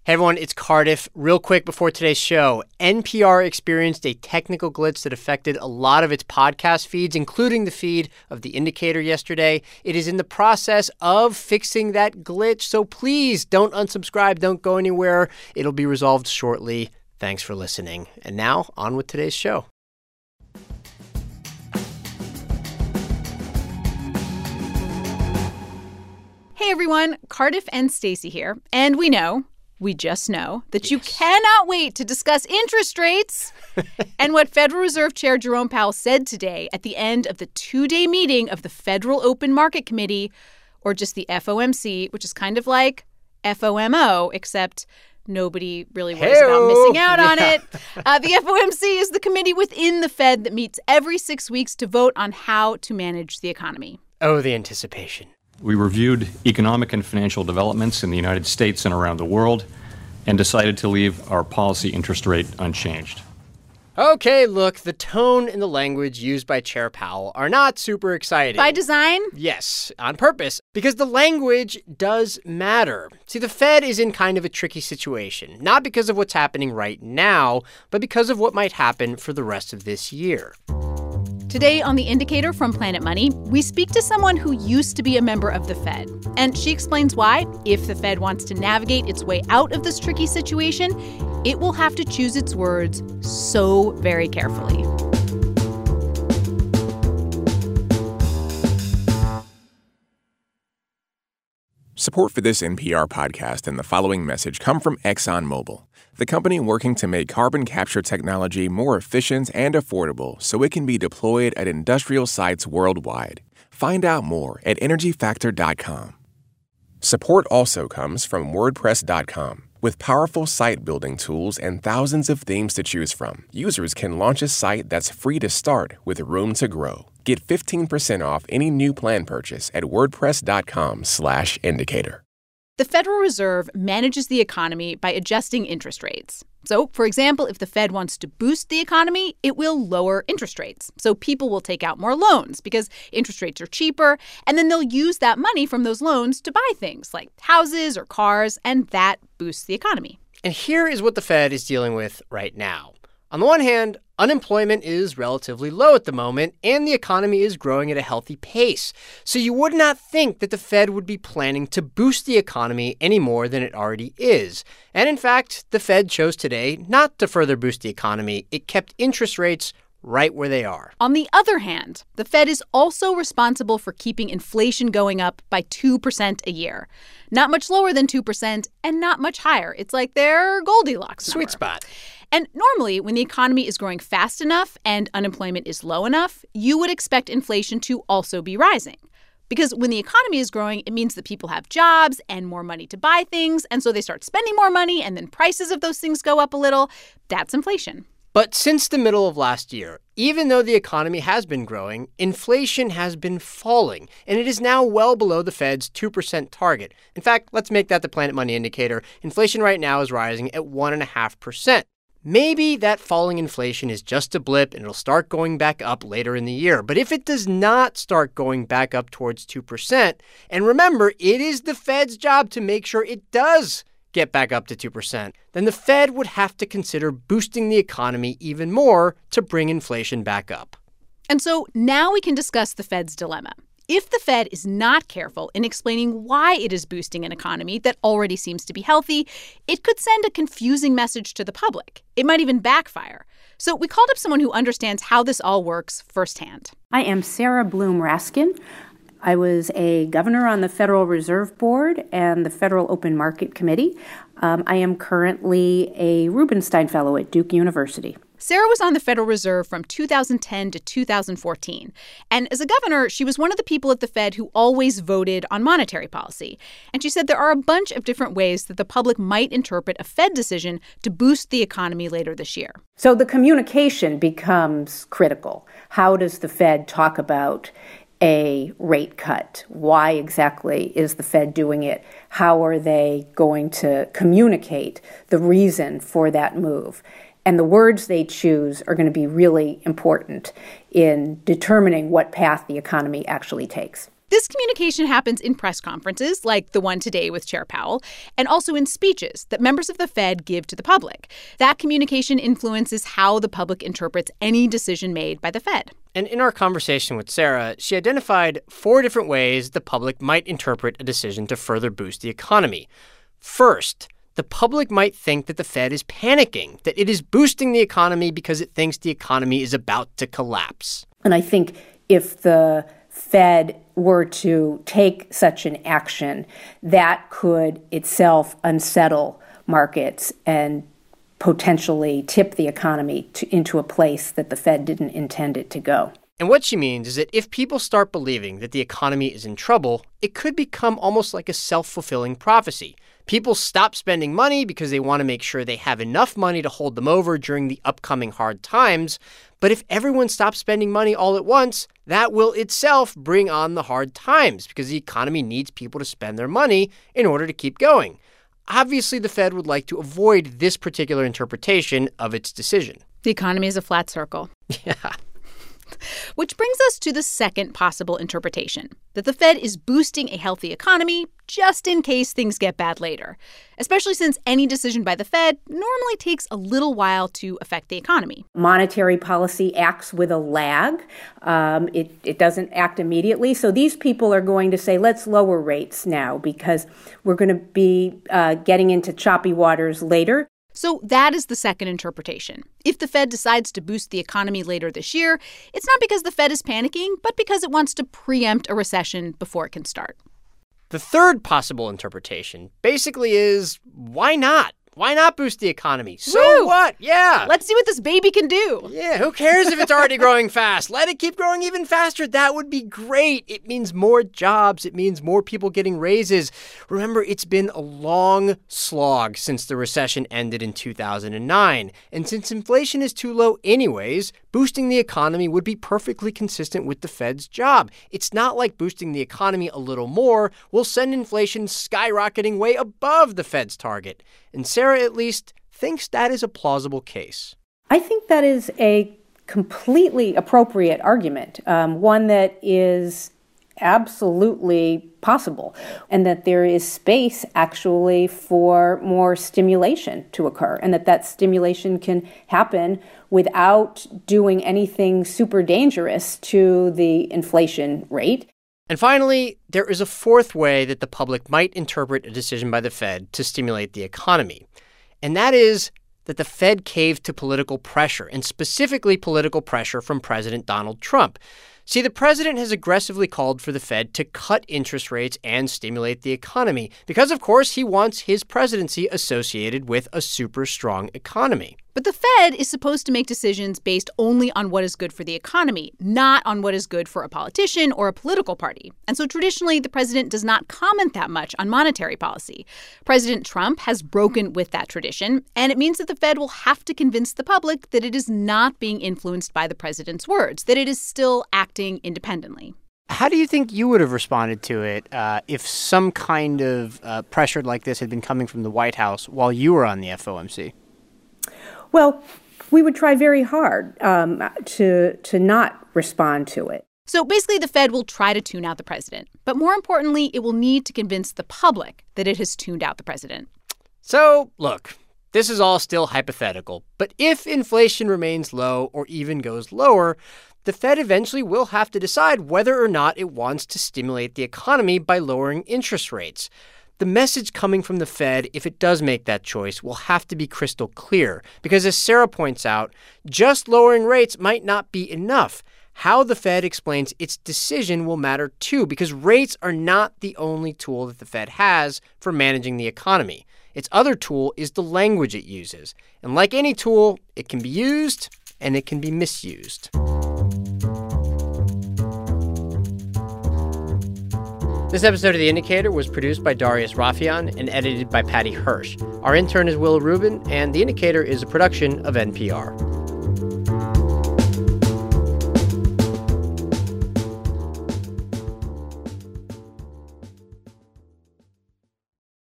Hey everyone, it's Cardiff. Real quick before today's show, NPR experienced a technical glitch that affected a lot of its podcast feeds, including the feed of The Indicator yesterday. It is in the process of fixing that glitch, so please don't unsubscribe, don't go anywhere. It'll be resolved shortly. Thanks for listening. And now, on with today's show. Hey everyone, Cardiff and Stacey here, and we just know that you cannot wait to discuss interest rates and what Federal Reserve Chair Jerome Powell said today at the end of the two-day meeting of the Federal Open Market Committee, or just the FOMC, which is kind of like FOMO, except nobody really worries about missing out on it. The FOMC is the committee within the Fed that meets every 6 weeks to vote on how to manage the economy. Oh, the anticipation. We reviewed economic and financial developments in the United States and around the world and decided to leave our policy interest rate unchanged. Okay, look, the tone and the language used by Chair Powell are not super exciting. By design? Yes, on purpose, because the language does matter. See, the Fed is in kind of a tricky situation, not because of what's happening right now, but because of what might happen for the rest of this year. Today on The Indicator from Planet Money, we speak to someone who used to be a member of the Fed. And she explains why, if the Fed wants to navigate its way out of this tricky situation, it will have to choose its words so very carefully. Support for this NPR podcast and the following message come from ExxonMobil, the company working to make carbon capture technology more efficient and affordable so it can be deployed at industrial sites worldwide. Find out more at EnergyFactor.com. Support also comes from WordPress.com. With powerful site-building tools and thousands of themes to choose from, users can launch a site that's free to start with room to grow. Get 15% off any new plan purchase at WordPress.com/indicator. The Federal Reserve manages the economy by adjusting interest rates. So, for example, if the Fed wants to boost the economy, it will lower interest rates. So people will take out more loans because interest rates are cheaper, and then they'll use that money from those loans to buy things like houses or cars, and that boosts the economy. And here is what the Fed is dealing with right now. On the one hand, unemployment is relatively low at the moment, and the economy is growing at a healthy pace. So you would not think that the Fed would be planning to boost the economy any more than it already is. And in fact, the Fed chose today not to further boost the economy. It kept interest rates right where they are. On the other hand, the Fed is also responsible for keeping inflation going up by 2% a year. Not much lower than 2% and not much higher. It's like their Goldilocks number. Sweet spot. And normally, when the economy is growing fast enough and unemployment is low enough, you would expect inflation to also be rising. Because when the economy is growing, it means that people have jobs and more money to buy things, and so they start spending more money, and then prices of those things go up a little. That's inflation. But since the middle of last year, even though the economy has been growing, inflation has been falling, and it is now well below the Fed's 2% target. In fact, let's make that the Planet Money indicator. Inflation right now is rising at 1.5%. Maybe that falling inflation is just a blip and it'll start going back up later in the year. But if it does not start going back up towards 2%, and remember, it is the Fed's job to make sure it does get back up to 2%, then the Fed would have to consider boosting the economy even more to bring inflation back up. And so now we can discuss the Fed's dilemma. If the Fed is not careful in explaining why it is boosting an economy that already seems to be healthy, it could send a confusing message to the public. It might even backfire. So we called up someone who understands how this all works firsthand. I am Sarah Bloom Raskin. I was a governor on the Federal Reserve Board and the Federal Open Market Committee. I am currently a Rubenstein Fellow at Duke University. Sarah was on the Federal Reserve from 2010 to 2014. And as a governor, she was one of the people at the Fed who always voted on monetary policy. And she said there are a bunch of different ways that the public might interpret a Fed decision to boost the economy later this year. So the communication becomes critical. How does the Fed talk about a rate cut? Why exactly is the Fed doing it? How are they going to communicate the reason for that move? And the words they choose are going to be really important in determining what path the economy actually takes. This communication happens in press conferences, like the one today with Chair Powell, and also in speeches that members of the Fed give to the public. That communication influences how the public interprets any decision made by the Fed. And in our conversation with Sarah, she identified 4 different ways the public might interpret a decision to further boost the economy. First, the public might think that the Fed is panicking, that it is boosting the economy because it thinks the economy is about to collapse. And I think if the Fed were to take such an action, that could itself unsettle markets and potentially tip the economy into a place that the Fed didn't intend it to go. And what she means is that if people start believing that the economy is in trouble, it could become almost like a self-fulfilling prophecy. People stop spending money because they want to make sure they have enough money to hold them over during the upcoming hard times. But if everyone stops spending money all at once, that will itself bring on the hard times because the economy needs people to spend their money in order to keep going. Obviously, the Fed would like to avoid this particular interpretation of its decision. The economy is a flat circle. Yeah. Which brings us to the second possible interpretation, that the Fed is boosting a healthy economy just in case things get bad later, especially since any decision by the Fed normally takes a little while to affect the economy. Monetary policy acts with a lag. It doesn't act immediately. So these people are going to say, let's lower rates now because we're going to be getting into choppy waters later. So that is the second interpretation. If the Fed decides to boost the economy later this year, it's not because the Fed is panicking, but because it wants to preempt a recession before it can start. The third possible interpretation basically is, why not? Why not boost the economy? So Woo! what? Yeah. Let's see what this baby can do. Yeah, who cares if it's already growing fast? Let it keep growing even faster. That would be great. It means more jobs. It means more people getting raises. Remember, it's been a long slog since the recession ended in 2009. And since inflation is too low anyways, boosting the economy would be perfectly consistent with the Fed's job. It's not like boosting the economy a little more will send inflation skyrocketing way above the Fed's target. And Sarah, at least, thinks that is a plausible case. I think that is a completely appropriate argument, one that is absolutely possible, and that there is space actually for more stimulation to occur, and that stimulation can happen without doing anything super dangerous to the inflation rate. And finally, there is a fourth way that the public might interpret a decision by the Fed to stimulate the economy. And that is that the Fed caved to political pressure, and specifically political pressure from President Donald Trump. See, the president has aggressively called for the Fed to cut interest rates and stimulate the economy because, of course, he wants his presidency associated with a super strong economy. But the Fed is supposed to make decisions based only on what is good for the economy, not on what is good for a politician or a political party. And so traditionally, the president does not comment that much on monetary policy. President Trump has broken with that tradition, and it means that the Fed will have to convince the public that it is not being influenced by the president's words, that it is still acting independently. How do you think you would have responded to it if some kind of pressure like this had been coming from the White House while you were on the FOMC? Well, we would try very hard to not respond to it. So basically, the Fed will try to tune out the president. But more importantly, it will need to convince the public that it has tuned out the president. So, look, this is all still hypothetical. But if inflation remains low or even goes lower, the Fed eventually will have to decide whether or not it wants to stimulate the economy by lowering interest rates. The message coming from the Fed, if it does make that choice, will have to be crystal clear. Because as Sarah points out, just lowering rates might not be enough. How the Fed explains its decision will matter too, because rates are not the only tool that the Fed has for managing the economy. Its other tool is the language it uses. And like any tool, it can be used and it can be misused. This episode of The Indicator was produced by Darius Rafieyan and edited by Patty Hirsch. Our intern is Will Rubin, and The Indicator is a production of NPR.